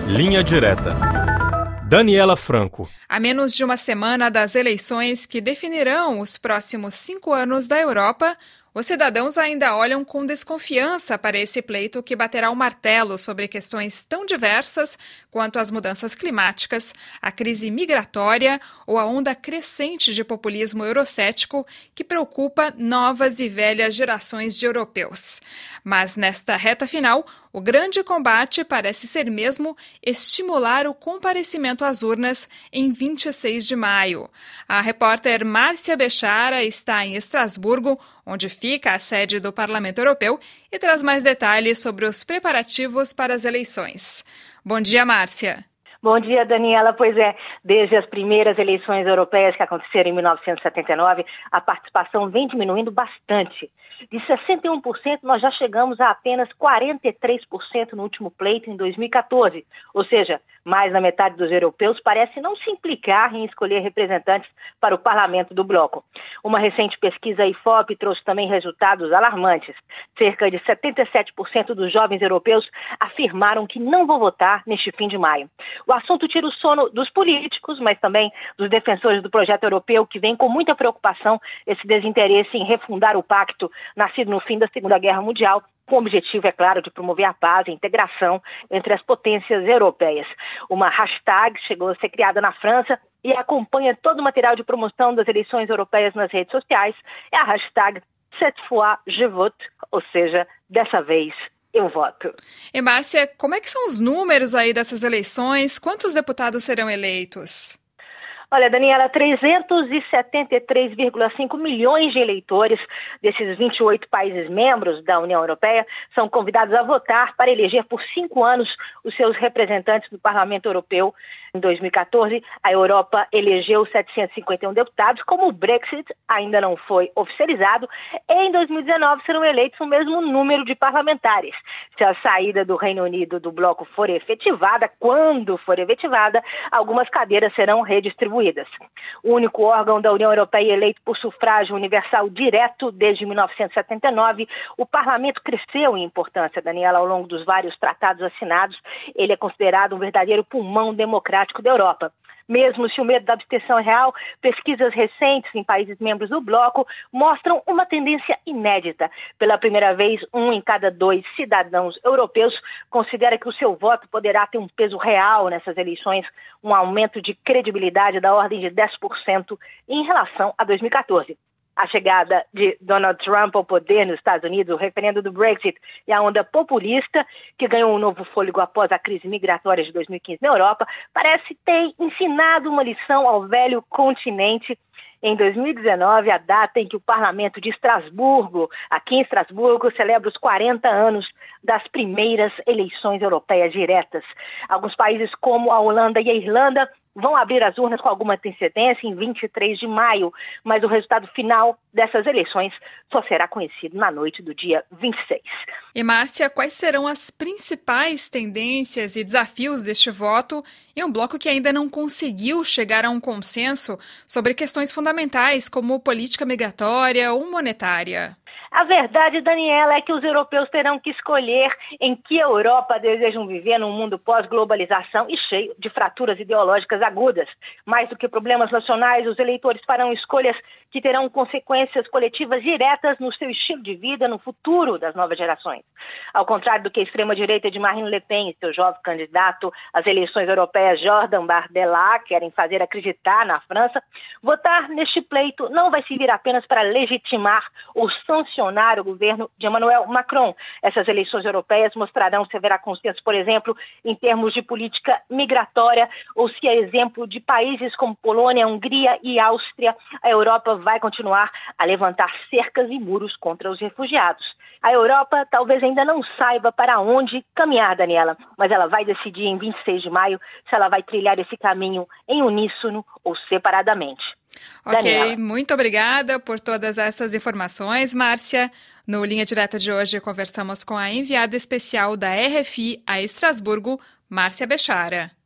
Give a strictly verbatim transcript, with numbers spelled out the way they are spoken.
Linha Direta. Daniela Franco. A menos de uma semana das eleições que definirão os próximos cinco anos da Europa, os cidadãos ainda olham com desconfiança para esse pleito que baterá o martelo sobre questões tão diversas quanto as mudanças climáticas, a crise migratória ou a onda crescente de populismo eurocético que preocupa novas e velhas gerações de europeus. Mas nesta reta final, o grande combate parece ser mesmo estimular o comparecimento às urnas em vinte e seis de maio. A repórter Márcia Bechara está em Estrasburgo, onde fica a sede do Parlamento Europeu, e traz mais detalhes sobre os preparativos para as eleições. Bom dia, Márcia. Bom dia, Daniela. Pois é, desde as primeiras eleições europeias que aconteceram em mil novecentos e setenta e nove, a participação vem diminuindo bastante. De sessenta e um por cento, nós já chegamos a apenas quarenta e três por cento no último pleito em dois mil e catorze. Ou seja, mais da metade dos europeus parece não se implicar em escolher representantes para o parlamento do bloco. Uma recente pesquisa I F O P trouxe também resultados alarmantes. Cerca de setenta e sete por cento dos jovens europeus afirmaram que não vão votar neste fim de maio. O assunto tira o sono dos políticos, mas também dos defensores do projeto europeu, que vem com muita preocupação esse desinteresse em refundar o pacto nascido no fim da Segunda Guerra Mundial, com o objetivo, é claro, de promover a paz e a integração entre as potências europeias. Uma hashtag chegou a ser criada na França e acompanha todo o material de promoção das eleições europeias nas redes sociais. É a hashtag Cette fois je vote, ou seja, dessa vez eu voto. E Márcia, como é que são os números aí dessas eleições? Quantos deputados serão eleitos? Olha, Daniela, trezentos e setenta e três vírgula cinco milhões de eleitores desses vinte e oito países membros da União Europeia são convidados a votar para eleger por cinco anos os seus representantes no Parlamento Europeu. Em dois mil e catorze, a Europa elegeu setecentos e cinquenta e um deputados. Como o Brexit ainda não foi oficializado, em dois mil e dezenove serão eleitos o mesmo número de parlamentares. Se a saída do Reino Unido do bloco for efetivada, quando for efetivada, algumas cadeiras serão redistribuídas. O único órgão da União Europeia eleito por sufrágio universal direto desde mil novecentos e setenta e nove, o Parlamento cresceu em importância, Daniela, ao longo dos vários tratados assinados. Ele é considerado um verdadeiro pulmão democrático da Europa. Mesmo se o medo da abstenção é real, pesquisas recentes em países membros do bloco mostram uma tendência inédita. Pela primeira vez, um em cada dois cidadãos europeus considera que o seu voto poderá ter um peso real nessas eleições, um aumento de credibilidade da ordem de dez por cento em relação a dois mil e catorze. A chegada de Donald Trump ao poder nos Estados Unidos, o referendo do Brexit e a onda populista, que ganhou um novo fôlego após a crise migratória de dois mil e quinze na Europa, parece ter ensinado uma lição ao velho continente. Em dois mil e dezenove, a data em que o Parlamento de Estrasburgo, aqui em Estrasburgo, celebra os quarenta anos das primeiras eleições europeias diretas. Alguns países como a Holanda e a Irlanda vão abrir as urnas com alguma antecedência em vinte e três de maio, mas o resultado final dessas eleições só será conhecido na noite do dia vinte e seis. E Márcia, quais serão as principais tendências e desafios deste voto em um bloco que ainda não conseguiu chegar a um consenso sobre questões fundamentais como política migratória ou monetária? A verdade, Daniela, é que os europeus terão que escolher em que Europa desejam viver num mundo pós-globalização e cheio de fraturas ideológicas agudas. Mais do que problemas nacionais, os eleitores farão escolhas que terão consequências coletivas diretas no seu estilo de vida, no futuro das novas gerações. Ao contrário do que a extrema-direita de Marine Le Pen e seu jovem candidato às eleições europeias, Jordan Bardella, querem fazer acreditar na França, votar neste pleito não vai servir apenas para legitimar ou sancionar o governo de Emmanuel Macron. Essas eleições europeias mostrarão se haverá consenso, por exemplo, em termos de política migratória, ou se, a exemplo de países como Polônia, Hungria e Áustria, a Europa vai continuar a levantar cercas e muros contra os refugiados. A Europa talvez ainda não saiba para onde caminhar, Daniela, mas ela vai decidir em vinte e seis de maio se ela vai trilhar esse caminho em uníssono ou separadamente. Ok, Daniela. Muito obrigada por todas essas informações, Márcia. No Linha Direta de hoje, conversamos com a enviada especial da R F I a Estrasburgo, Márcia Bechara.